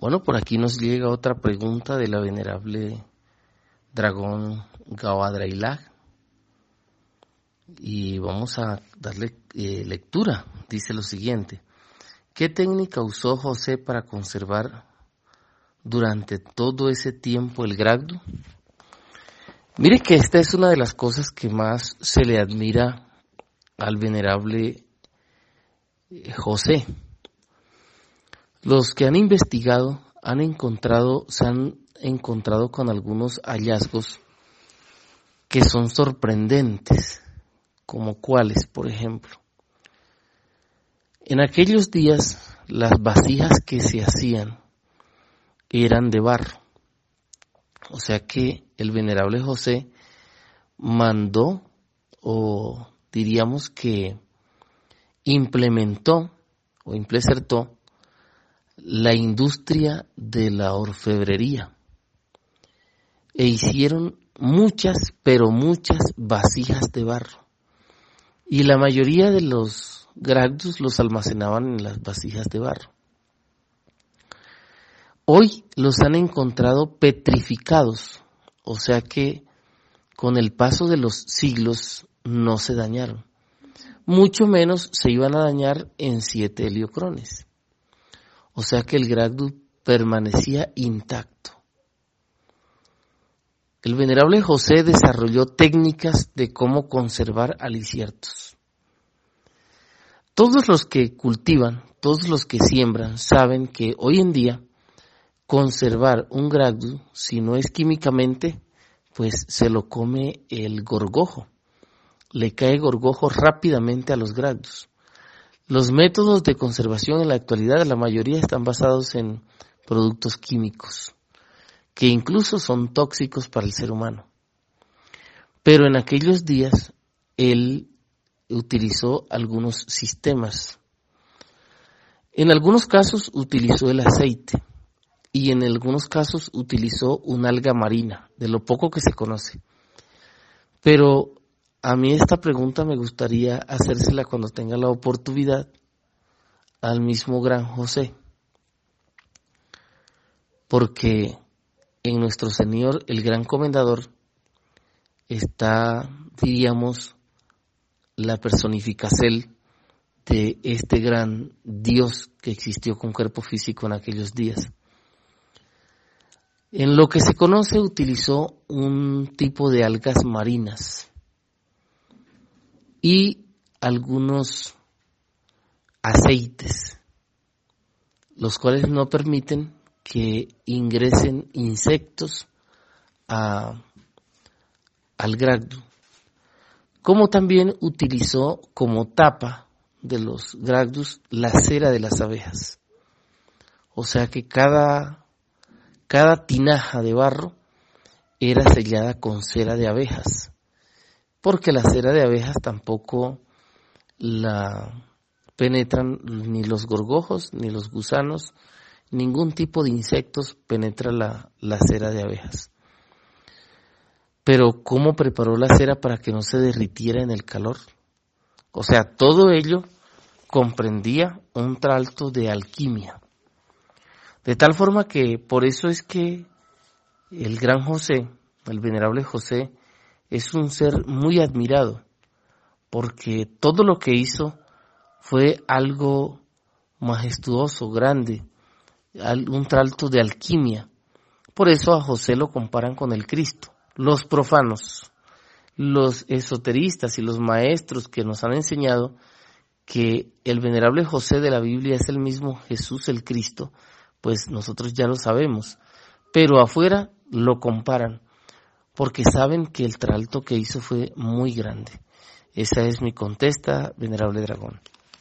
Bueno, por aquí nos llega otra pregunta de la venerable dragón Gawadrailag y vamos a darle lectura. Dice lo siguiente: ¿qué técnica usó José para conservar durante todo ese tiempo el Gragdu? Mire que esta es una de las cosas que más se le admira al venerable José. Los que han investigado se han encontrado con algunos hallazgos que son sorprendentes, como cuáles, por ejemplo. En aquellos días las vasijas que se hacían eran de barro, o sea que el venerable José mandó, o diríamos que implementó la industria de la orfebrería e hicieron muchas, pero muchas vasijas de barro, y la mayoría de los Gragdus los almacenaban en las vasijas de barro. Hoy los han encontrado petrificados, o sea que con el paso de los siglos no se dañaron, mucho menos se iban a dañar en 7 heliocrones. O sea que el Gragdu permanecía intacto. El venerable José desarrolló técnicas de cómo conservar aliciertos. Todos los que cultivan, todos los que siembran, saben que hoy en día conservar un Gragdu, si no es químicamente, pues se lo come el gorgojo. Le cae gorgojo rápidamente a los Gragdus. Los métodos de conservación en la actualidad, la mayoría están basados en productos químicos, que incluso son tóxicos para el ser humano. Pero en aquellos días, él utilizó algunos sistemas. En algunos casos utilizó el aceite y en algunos casos utilizó una alga marina, de lo poco que se conoce. Pero a mí esta pregunta me gustaría hacérsela cuando tenga la oportunidad al mismo gran José, porque en nuestro Señor, el gran comendador, está, diríamos, la personificación de este gran Dios que existió con cuerpo físico en aquellos días. En lo que se conoce, utilizó un tipo de algas marinas y algunos aceites, los cuales no permiten que ingresen insectos al Gragdu, como también utilizó como tapa de los Gragdus la cera de las abejas. O sea que cada tinaja de barro era sellada con cera de abejas, porque la cera de abejas tampoco la penetran ni los gorgojos, ni los gusanos, ningún tipo de insectos penetra la cera de abejas. Pero ¿cómo preparó la cera para que no se derritiera en el calor? O sea, todo ello comprendía un trato de alquimia. De tal forma que por eso es que el gran José, el venerable José, es un ser muy admirado, porque todo lo que hizo fue algo majestuoso, grande, un trato de alquimia. Por eso a José lo comparan con el Cristo. Los profanos, los esoteristas y los maestros que nos han enseñado que el venerable José de la Biblia es el mismo Jesús el Cristo, pues nosotros ya lo sabemos, pero afuera lo comparan, porque saben que el trato que hizo fue muy grande. Esa es mi contesta, venerable dragón.